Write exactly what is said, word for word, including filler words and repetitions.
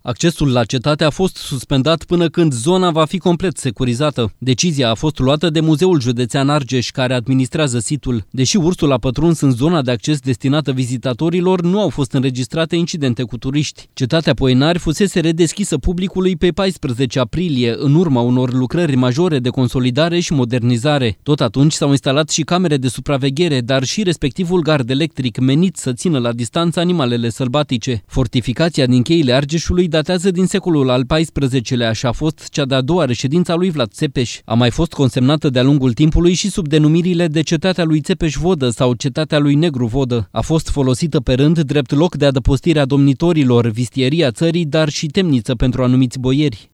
Accesul la cetate a fost suspendat până când zona va fi complet securizată. Decizia a fost luată de Muzeul Județean Argeș, care administrează situl. Deși ursul a pătruns în zona de acces destinată vizitatorilor, nu au fost înregistrate incidente cu turiști. Cetatea Poenari fusese redeschisă publicului pe paisprezece aprilie, în urma unor lucrări majore de consolidare și modernizare. Tot atunci s-au instalat și camere de supraveghere, dar și respectivul gard electric menit să țină la distanță animalele sălbatice. Fortificația din cheile Argeșului datează din secolul al paisprezecelea și a fost cea de-a doua reședință a lui Vlad Țepeș. A mai fost consemnată de-a lungul timpului și sub denumirile de Cetatea lui Țepeș Vodă sau Cetatea lui Negru Vodă. A fost folosită pe rând drept loc de adăpostire a domnitorilor, vistieria țării, dar și temniță pentru anumiți boieri.